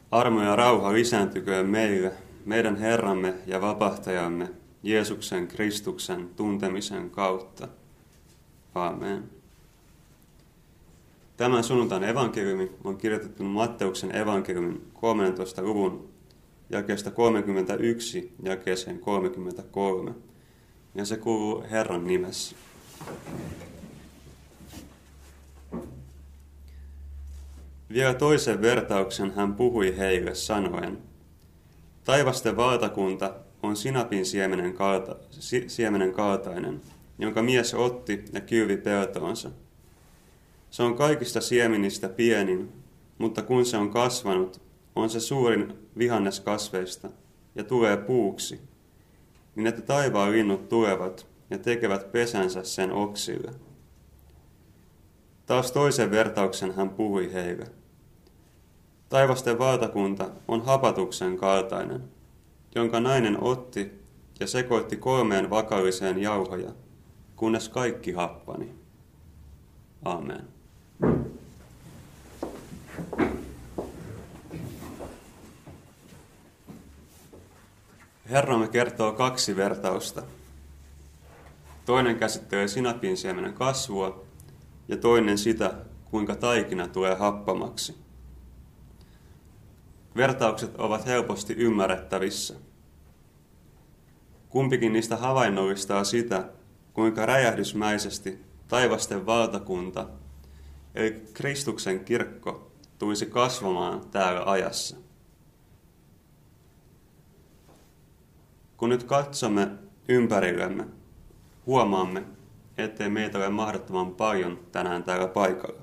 Armo ja rauha lisääntyköön meille, meidän Herramme ja Vapahtajamme, Jeesuksen Kristuksen tuntemisen kautta. Aamen. Tämän sunnuntain evankeliumi on kirjoitettu Matteuksen evankeliumin 13. luvun jakeesta 31 jakeeseen 33, ja se kuuluu Herran nimessä. Vielä toisen vertauksen hän puhui heille sanoen, taivasten valtakunta on sinapin siemenen kaltainen, jonka mies otti ja kylvi peltoonsa. Se on kaikista siemenistä pienin, mutta kun se on kasvanut, on se suurin vihanneskasveista ja tulee puuksi, niin että taivaan linnut tulevat ja tekevät pesänsä sen oksille. Taas toisen vertauksen hän puhui heille. Taivasten valtakunta on hapatuksen kaltainen, jonka nainen otti ja sekoitti 3 vakalliseen jauhoja, kunnes kaikki happani. Aamen. Herramme kertoo 2 vertausta. Toinen käsittelee sinapin siemenen kasvua ja toinen sitä, kuinka taikina tulee happamaksi. Vertaukset ovat helposti ymmärrettävissä. Kumpikin niistä havainnollistaa sitä, kuinka räjähdysmäisesti taivasten valtakunta, eli Kristuksen kirkko, tulisi kasvamaan täällä ajassa. Kun nyt katsomme ympärillemme, huomaamme, ettei meitä ole mahdottoman paljon tänään täällä paikalla.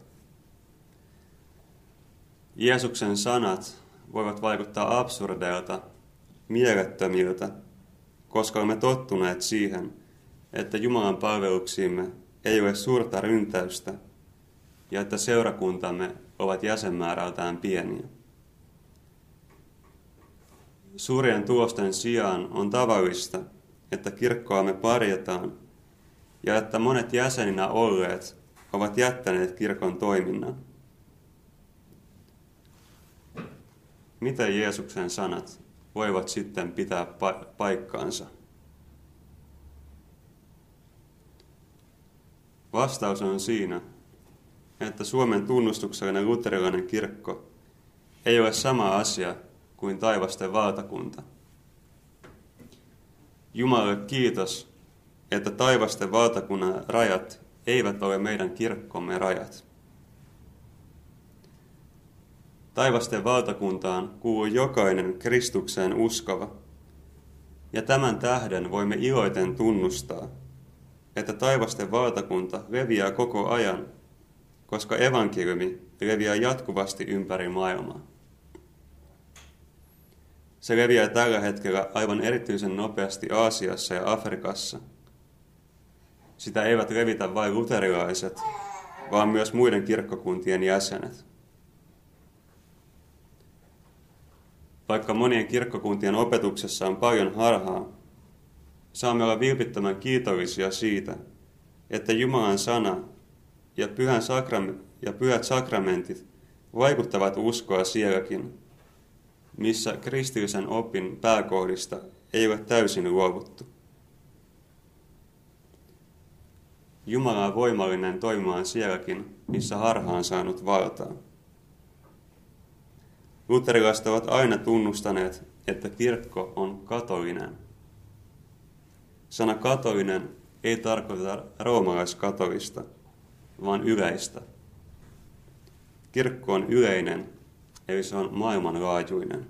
Jeesuksen sanat voivat vaikuttaa absurdeilta, mielettömiltä, koska olemme tottuneet siihen, että Jumalan palveluksiimme ei ole suurta ryntäystä ja että seurakuntamme ovat jäsenmäärältään pieniä. Suurien tulosten sijaan on tavallista, että kirkkoamme parjataan ja että monet jäseninä olleet ovat jättäneet kirkon toiminnan. Miten Jeesuksen sanat voivat sitten pitää paikkaansa? Vastaus on siinä, että Suomen tunnustuksellinen luterilainen kirkko ei ole sama asia kuin taivasten valtakunta. Jumalalle kiitos, että taivasten valtakunnan rajat eivät ole meidän kirkkomme rajat. Taivasten valtakuntaan kuuluu jokainen Kristukseen uskova, ja tämän tähden voimme iloiten tunnustaa, että taivasten valtakunta leviää koko ajan, koska evankeliumi leviää jatkuvasti ympäri maailmaa. Se leviää tällä hetkellä aivan erityisen nopeasti Aasiassa ja Afrikassa. Sitä eivät levitä vain luterilaiset, vaan myös muiden kirkkokuntien jäsenet. Vaikka monien kirkkokuntien opetuksessa on paljon harhaa, saamme olla vilpittömän kiitollisia siitä, että Jumalan sana ja pyhät sakramentit vaikuttavat uskoa sielläkin, missä kristillisen opin pääkohdista ei ole täysin luovuttu. Jumala on voimallinen toimimaan sielläkin, missä harha on saanut valtaa. Luterilaiset ovat aina tunnustaneet, että kirkko on katolinen. Sana katolinen ei tarkoita roomalaiskatolista, vaan yleistä. Kirkko on yleinen, eli se on maailmanlaajuinen.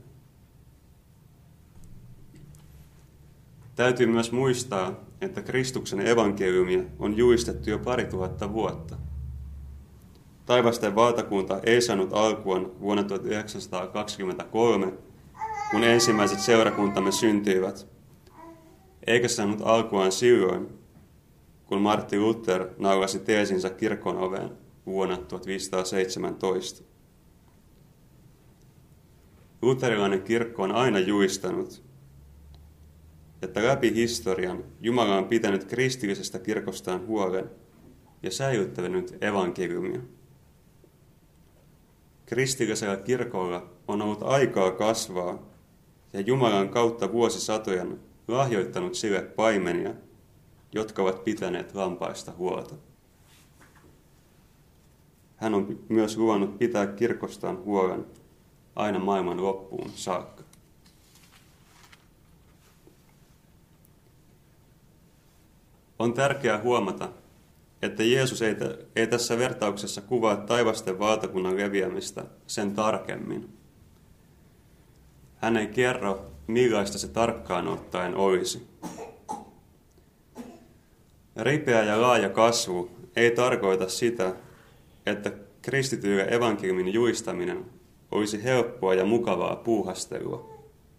Täytyy myös muistaa, että Kristuksen evankeliumia on julistettu jo 2000 vuotta. Taivasten valtakunta ei saanut alkuaan vuonna 1923, kun ensimmäiset seurakuntamme syntyivät, eikä saanut alkuaan silloin, kun Martti Luther naulasi teesinsä kirkon oveen vuonna 1517. Luterilainen kirkko on aina julistanut, että läpi historian Jumala on pitänyt kristillisestä kirkostaan huolen ja säilyttänyt evankeliumia. kristillisellä kirkolla on ollut aikaa kasvaa ja Jumalan kautta vuosisatojen lahjoittanut sille paimenia, jotka ovat pitäneet lampaista huolta. Hän on myös luvannut pitää kirkostaan huolen aina maailman loppuun saakka. On tärkeää huomata, että Jeesus ei tässä vertauksessa kuvaa taivasten valtakunnan leviämistä sen tarkemmin. Hän ei kerro, millaista se tarkkaan ottaen olisi. Ripeä ja laaja kasvu ei tarkoita sitä, että kristityille evankeliumin julistaminen olisi helppoa ja mukavaa puuhastelua.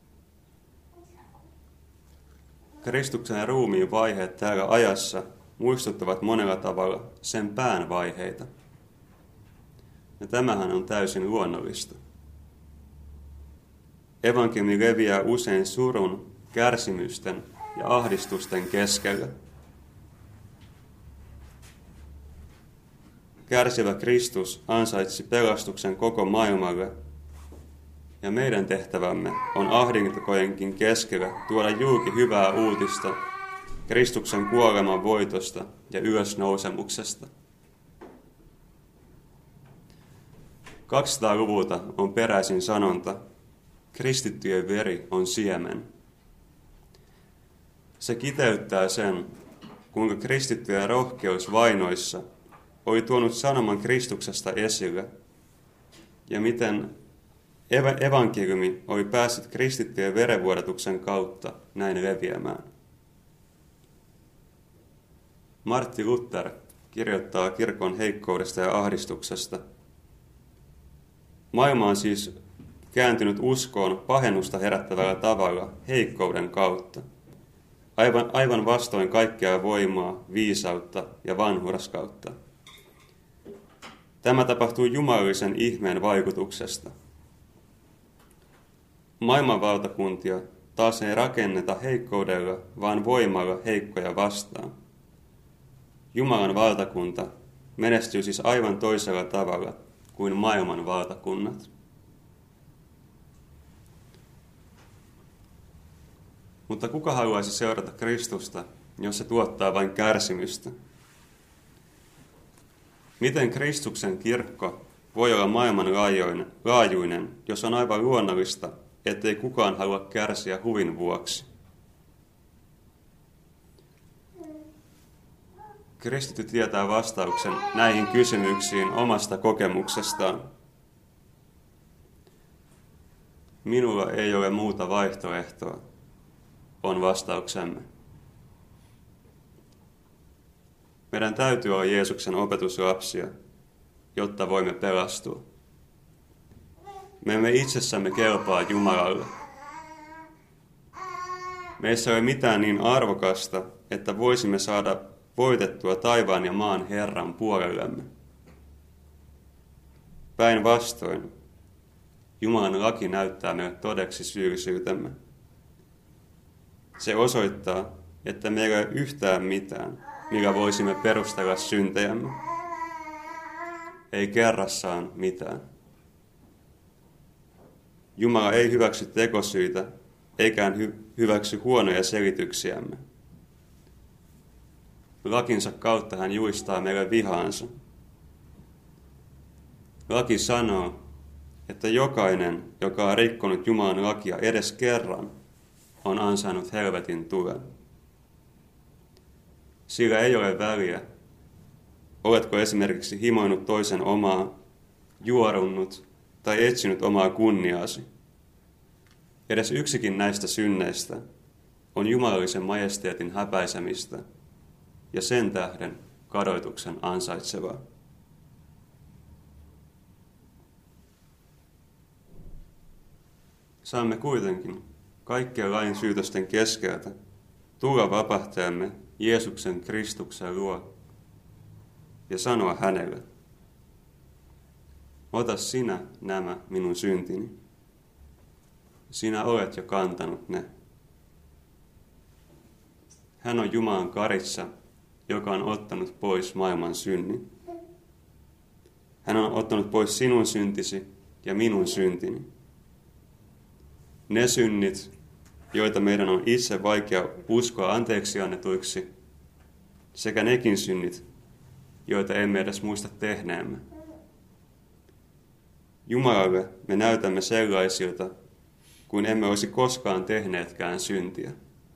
Kristuksen ruumiin vaiheet täällä ajassa muistuttavat monella tavalla sen pään vaiheita. Ja tämähän on täysin luonnollista. Evankeliumi leviää usein surun, kärsimysten ja ahdistusten keskellä. Kärsivä Kristus ansaitsi pelastuksen koko maailmalle, ja meidän tehtävämme on ahdinkojenkin keskellä tuoda julki hyvää uutista Kristuksen kuoleman voitosta ja ylösnousemuksesta. 200-luvulta on peräisin sanonta, kristittyjen veri on siemen. Se kiteyttää sen, kuinka kristittyjen rohkeus vainoissa oli tuonut sanoman Kristuksesta esille, ja miten evankeliumi oli päässyt kristittyjen verenvuodatuksen kautta näin leviämään. Martin Luther kirjoittaa kirkon heikkoudesta ja ahdistuksesta. Maailma on siis kääntynyt uskoon pahennusta herättävällä tavalla heikkouden kautta. Aivan vastoin kaikkea voimaa, viisautta ja vanhurskautta. Tämä tapahtuu jumalallisen ihmeen vaikutuksesta. Maailman valtakuntia taas ei rakenneta heikkoudella, vaan voimalla heikkoja vastaan. Jumalan valtakunta menestyy siis aivan toisella tavalla kuin maailman valtakunnat. Mutta kuka haluaisi seurata Kristusta, jos se tuottaa vain kärsimystä? Miten Kristuksen kirkko voi olla maailmanlaajuinen, jos on aivan luonnollista, ettei kukaan halua kärsiä huvin vuoksi? Kristitty tietää vastauksen näihin kysymyksiin omasta kokemuksestaan. Minulla ei ole muuta vaihtoehtoa, on vastauksemme. Meidän täytyy olla Jeesuksen opetuslapsia, jotta voimme pelastua. Me emme itsessämme kelpaa Jumalalle. Meissä ei ole mitään niin arvokasta, että voisimme saada voitettua taivaan ja maan Herran puolellemme. Päinvastoin, Jumalan laki näyttää meille todeksi syyllisyytemme. Se osoittaa, että meillä ei ole yhtään mitään, millä voisimme perustella syntejämme. Ei kerrassaan mitään. Jumala ei hyväksy tekosyitä, eikä hyväksy huonoja selityksiämme. Lakinsa kautta hän julistaa meille vihaansa. Laki sanoo, että jokainen, joka on rikkonut Jumalan lakia edes kerran, on ansainnut helvetin tulen. Sillä ei ole väliä, oletko esimerkiksi himoinut toisen omaa, juorunnut tai etsinyt omaa kunniaasi. Edes yksikin näistä synneistä on jumalallisen majesteetin häpäisemistä ja sen tähden kadoituksen ansaitsevaa. Saamme kuitenkin kaikkien lain syytösten keskeltä tulla vapahtajamme Jeesuksen Kristuksen luo ja sanoa hänelle, ota sinä nämä minun syntini. Sinä olet jo kantanut ne. Hän on Jumalan karissa, joka on ottanut pois maailman synnin. Hän on ottanut pois sinun syntisi ja minun syntini. Ne synnit, joita meidän on itse vaikea uskoa anteeksi annetuiksi, sekä nekin synnit, joita emme edes muista tehneemme. Jumalalle me näytämme sellaisilta, kuin emme olisi koskaan tehneetkään syntiä.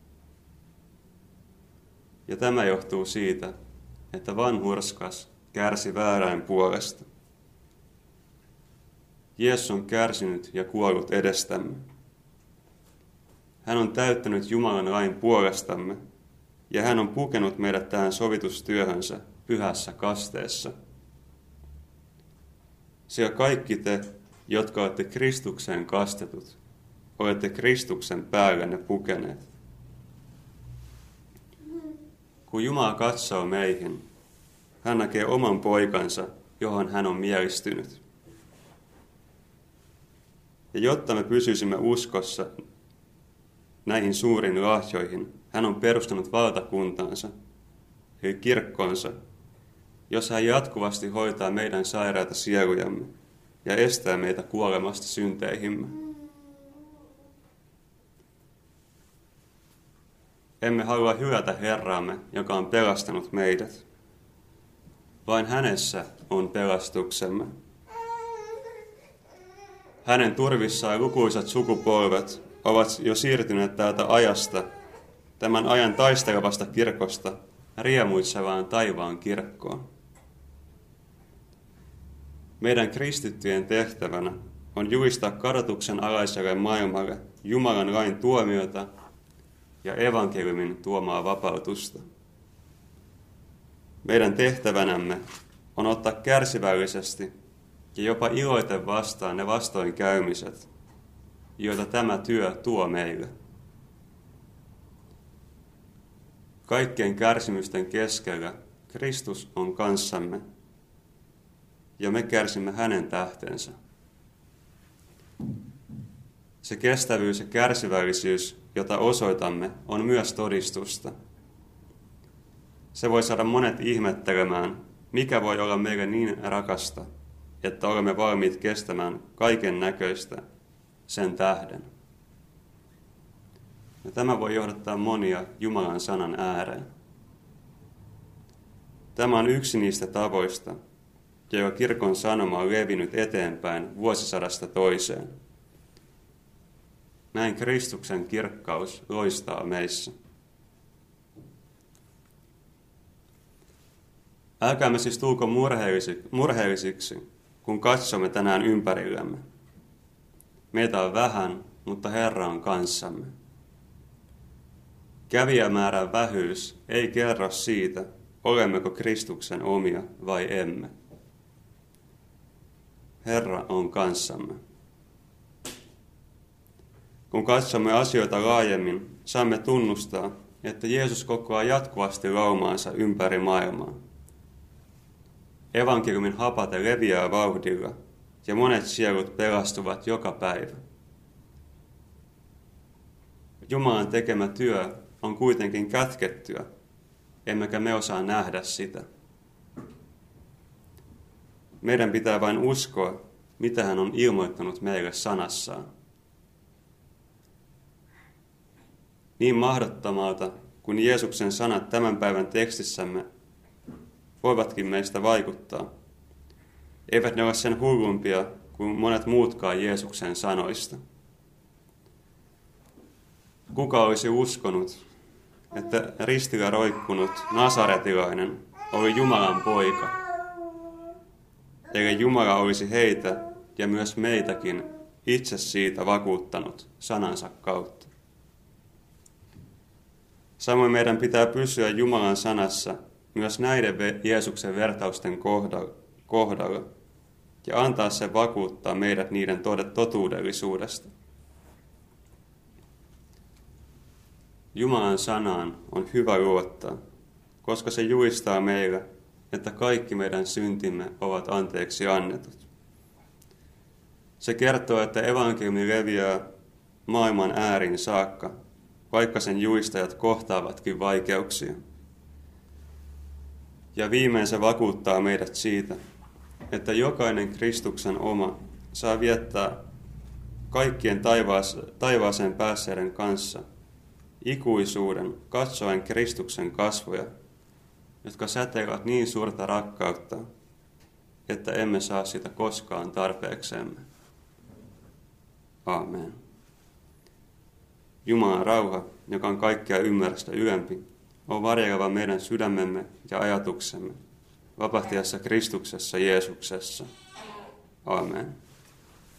Ja tämä johtuu siitä, että vanhurskas kärsi väärän puolesta. Jeesus on kärsinyt ja kuollut edestämme. Hän on täyttänyt Jumalan lain puolestamme, ja hän on pukenut meidät tähän sovitustyöhönsä pyhässä kasteessa. Sillä kaikki te, jotka olette Kristukseen kastetut, olette Kristuksen päällenne pukeneet. Kun Jumala katsoo meihin, hän näkee oman poikansa, johon hän on mielistynyt. Ja jotta me pysyisimme uskossa näihin suuriin lahjoihin, hän on perustanut valtakuntansa, eli kirkkonsa, jossa hän jatkuvasti hoitaa meidän sairaita sielujamme ja estää meitä kuolemasta synteihimme. Emme halua hylätä Herraamme, joka on pelastanut meidät. Vain hänessä on pelastuksemme. Hänen turvissaan lukuisat sukupolvet ovat jo siirtyneet täältä ajasta, tämän ajan taistelevasta kirkosta, riemuitsevaan taivaan kirkkoon. Meidän kristittyjen tehtävänä on julistaa kadotuksen alaiselle maailmalle Jumalan lain tuomiota ja evankeliumin tuomaa vapautusta. Meidän tehtävänämme on ottaa kärsivällisesti ja jopa iloiten vastaan ne vastoinkäymiset, joita tämä työ tuo meille. Kaikkien kärsimysten keskellä Kristus on kanssamme, ja me kärsimme hänen tähtensä. Se kestävyys ja kärsivällisyys, jota osoitamme, on myös todistusta. Se voi saada monet ihmettelemään, mikä voi olla meille niin rakasta, että olemme valmiit kestämään kaiken näköistä sen tähden. Ja tämä voi johdattaa monia Jumalan sanan ääreen. Tämä on yksi niistä tavoista, joilla kirkon sanoma on levinnyt eteenpäin vuosisadasta toiseen. Näin Kristuksen kirkkaus loistaa meissä. Älkäämme siis tulko murheellisiksi, kun katsomme tänään ympärillämme. Meitä on vähän, mutta Herra on kanssamme. Kävijämäärän vähyys ei kerro siitä, olemmeko Kristuksen omia vai emme. Herra on kanssamme. Kun katsomme asioita laajemmin, saamme tunnustaa, että Jeesus kokoaa jatkuvasti laumaansa ympäri maailmaa. Evankeliumin hapate leviää vauhdilla, ja monet sielut pelastuvat joka päivä. Jumalan tekemä työ on kuitenkin kätkettyä, emmekä me osaa nähdä sitä. Meidän pitää vain uskoa, mitä hän on ilmoittanut meille sanassaan. Niin mahdottomalta kuin Jeesuksen sanat tämän päivän tekstissämme voivatkin meistä vaikuttaa, eivät ne ole sen hullumpia kuin monet muutkaan Jeesuksen sanoista. Kuka olisi uskonut, että ristillä roikkunut nasaretilainen oli Jumalan poika, eli Jumala olisi heitä ja myös meitäkin itse siitä vakuuttanut sanansa kautta. Samoin meidän pitää pysyä Jumalan sanassa myös näiden Jeesuksen vertausten kohdalla ja antaa se vakuuttaa meidät niiden totuudellisuudesta. Jumalan sanaan on hyvä luottaa, koska se julistaa meille, että kaikki meidän syntimme ovat anteeksi annetut. Se kertoo, että evankeliumi leviää maailman ääriin saakka, vaikka sen julistajat kohtaavatkin vaikeuksia. Ja viimein se vakuuttaa meidät siitä, että jokainen Kristuksen oma saa viettää kaikkien taivaaseen päässeiden kanssa ikuisuuden katsoen Kristuksen kasvoja, jotka säteilevät niin suurta rakkautta, että emme saa sitä koskaan tarpeeksemme. Aamen. Jumalan rauha, joka on kaikkea ymmärrystä ylempi, on varjeleva meidän sydämemme ja ajatuksemme vapahtiassa Kristuksessa Jeesuksessa. Aamen.